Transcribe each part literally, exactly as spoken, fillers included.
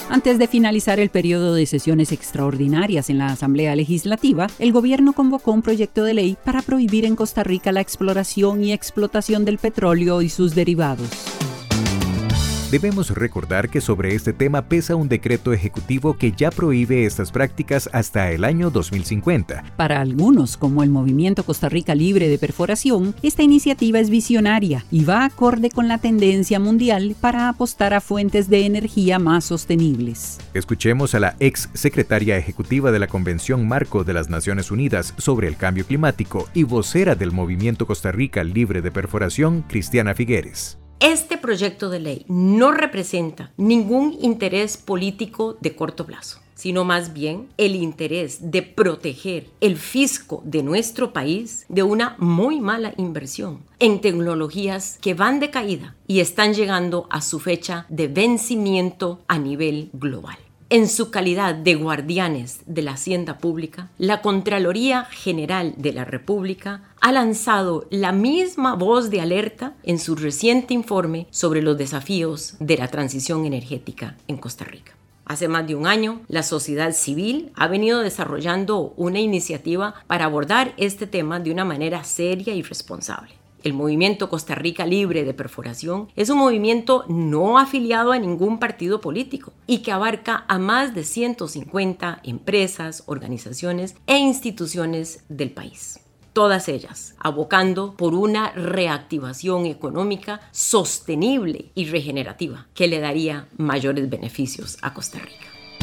Antes de finalizar el periodo de sesiones extraordinarias en la Asamblea Legislativa, el gobierno convocó un proyecto de ley para prohibir en Costa Rica la exploración y explotación del petróleo y sus derivados. Debemos recordar que sobre este tema pesa un decreto ejecutivo que ya prohíbe estas prácticas hasta el año dos mil cincuenta. Para algunos, como el Movimiento Costa Rica Libre de Perforación, esta iniciativa es visionaria y va acorde con la tendencia mundial para apostar a fuentes de energía más sostenibles. Escuchemos a la ex secretaria ejecutiva de la Convención Marco de las Naciones Unidas sobre el Cambio Climático y vocera del Movimiento Costa Rica Libre de Perforación, Cristiana Figueres. Este proyecto de ley no representa ningún interés político de corto plazo, sino más bien el interés de proteger el fisco de nuestro país de una muy mala inversión en tecnologías que van de caída y están llegando a su fecha de vencimiento a nivel global. En su calidad de guardianes de la hacienda pública, la Contraloría General de la República ha lanzado la misma voz de alerta en su reciente informe sobre los desafíos de la transición energética en Costa Rica. Hace más de un año, la sociedad civil ha venido desarrollando una iniciativa para abordar este tema de una manera seria y responsable. El Movimiento Costa Rica Libre de Perforación es un movimiento no afiliado a ningún partido político y que abarca a más de ciento cincuenta empresas, organizaciones e instituciones del país. Todas ellas abocando por una reactivación económica sostenible y regenerativa que le daría mayores beneficios a Costa Rica.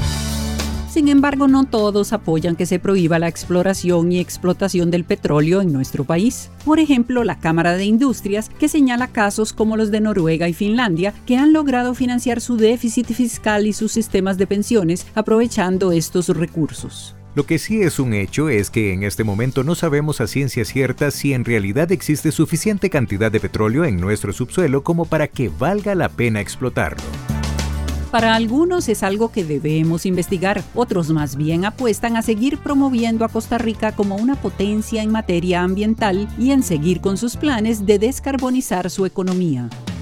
Sin embargo, no todos apoyan que se prohíba la exploración y explotación del petróleo en nuestro país. Por ejemplo, la Cámara de Industrias, que señala casos como los de Noruega y Finlandia, que han logrado financiar su déficit fiscal y sus sistemas de pensiones aprovechando estos recursos. Lo que sí es un hecho es que en este momento no sabemos a ciencia cierta si en realidad existe suficiente cantidad de petróleo en nuestro subsuelo como para que valga la pena explotarlo. Para algunos es algo que debemos investigar, otros más bien apuestan a seguir promoviendo a Costa Rica como una potencia en materia ambiental y en seguir con sus planes de descarbonizar su economía.